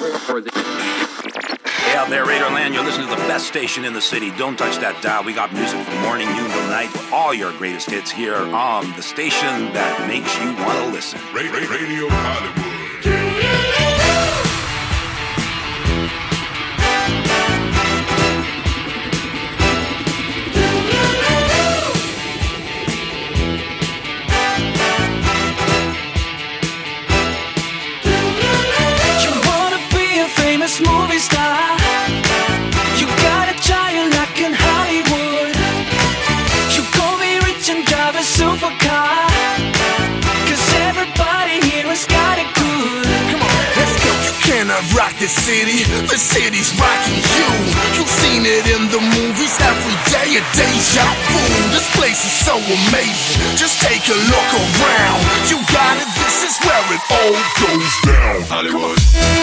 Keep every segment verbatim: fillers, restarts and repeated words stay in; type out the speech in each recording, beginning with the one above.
Hey out there, Raiderland, you're listening to the best station in the city. Don't touch that dial. We got music from morning, noon till night. All your greatest hits here on the station that makes you want to listen. Radio Hollywood. Movie star, you gotta try your luck in Hollywood. You gon' be rich and drive a supercar, cause everybody here has got it good. Come on, let's go. You cannot rock the city, the city's rocking you. You've seen it in the movies every day, a deja vu. This place is so amazing, just take a look around. You got it, this is where it all goes down. Hollywood.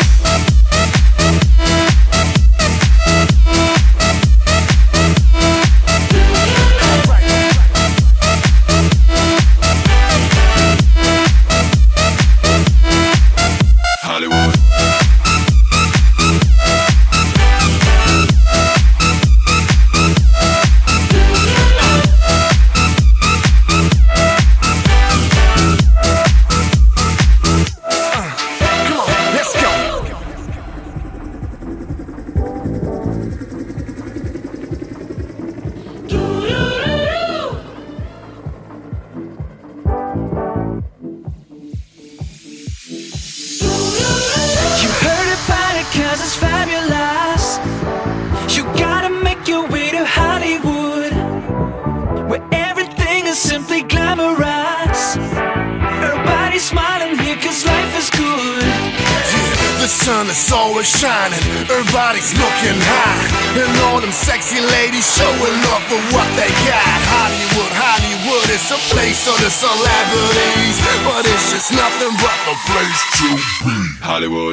It's always shining, everybody's looking high, and all them sexy ladies showing off for what they got. Hollywood, Hollywood, it's a place of the celebrities, but it's just nothing but a place to be. Hollywood.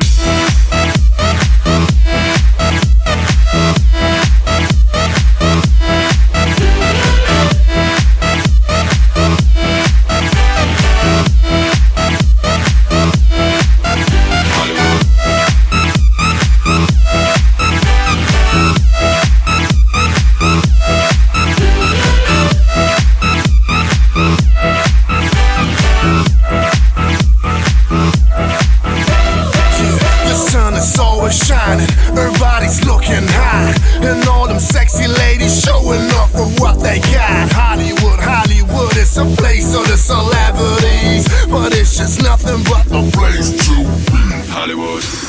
Shining, everybody's looking high, and all them sexy ladies showing off for what they got. Hollywood, Hollywood, it's a place of the celebrities, but it's just nothing but a place to be. Hollywood.